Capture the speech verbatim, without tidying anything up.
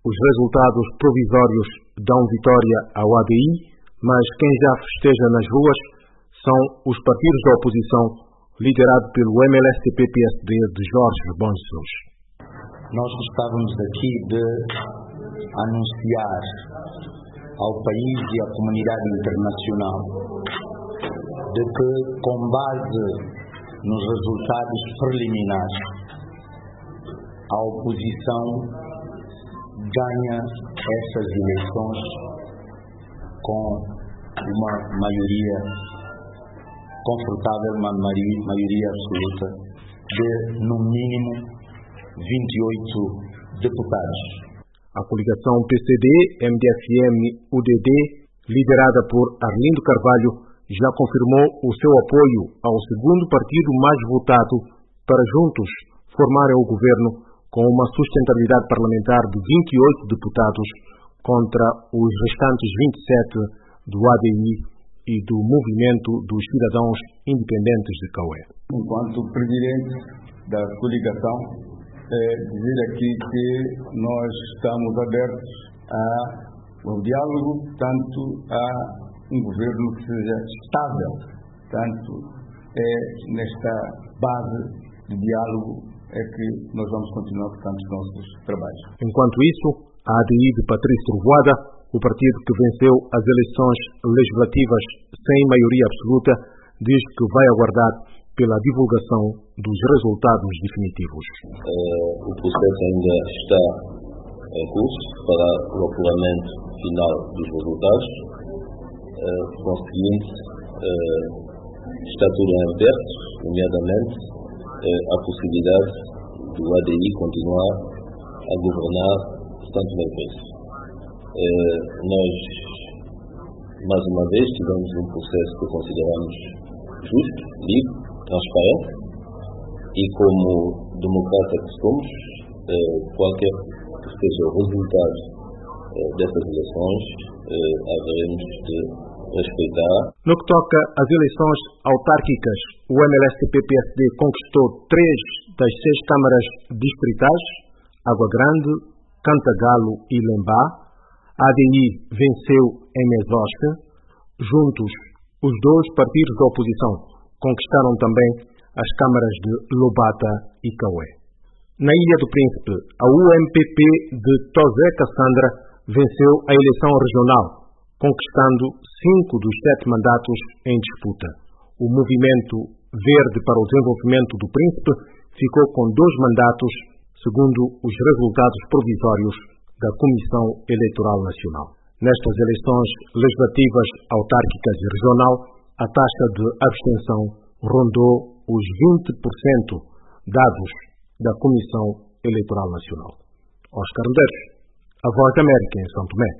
Os resultados provisórios dão vitória ao A D I, mas quem já festeja nas ruas são os partidos da oposição, liderados pelo M L S T P P S D de Jorge Bons Jesus. Nós gostávamos aqui de anunciar ao país e à comunidade internacional de que, com base nos resultados preliminares, a oposição ganha essas eleições com uma maioria confortável, uma maioria absoluta de, no mínimo, vinte e oito deputados. A coligação P C D, M D F M, U D D, liderada por Arlindo Carvalho, já confirmou o seu apoio ao segundo partido mais votado para juntos formarem o governo com uma sustentabilidade parlamentar de vinte e oito deputados contra os restantes vinte e sete do A D I e do Movimento dos Cidadãos Independentes de Cauê. Enquanto presidente da coligação, é dizer aqui que nós estamos abertos ao diálogo, tanto a um governo que seja estável, tanto é nesta base de diálogo é que nós vamos continuar, portanto, os nossos trabalhos. Enquanto isso, a A D I de Patrício Trovoada, o partido que venceu as eleições legislativas sem maioria absoluta, diz que vai aguardar pela divulgação dos resultados definitivos. Uh, o processo ainda está em curso para o apuramento final dos resultados. Uh, conseguinte, uh, está tudo em aberto, nomeadamente a possibilidade do A D I continuar a governar Santo Tomé e Príncipe. Eh, nós, mais uma vez, tivemos um processo que consideramos justo, livre, transparente e, como democrata que somos, eh, qualquer que seja o resultado eh, dessas eleições, eh, haveremos de respeitar. No que toca às eleições autárquicas, o M L S T P P S D conquistou três das seis câmaras distritais, Água Grande, Cantagalo e Lembá. A A D I venceu em Mesosque. Juntos, os dois partidos da oposição conquistaram também as câmaras de Lobata e Cauê. Na Ilha do Príncipe, a U M P P de Tosé Cassandra venceu a eleição regional, conquistando cinco dos sete mandatos em disputa. O Movimento Verde para o Desenvolvimento do Príncipe ficou com dois mandatos, segundo os resultados provisórios da Comissão Eleitoral Nacional. Nestas eleições legislativas, autárquicas e regional, a taxa de abstenção rondou os vinte por cento, dados da Comissão Eleitoral Nacional. Oscar Medeiros, a Voz da América em São Tomé.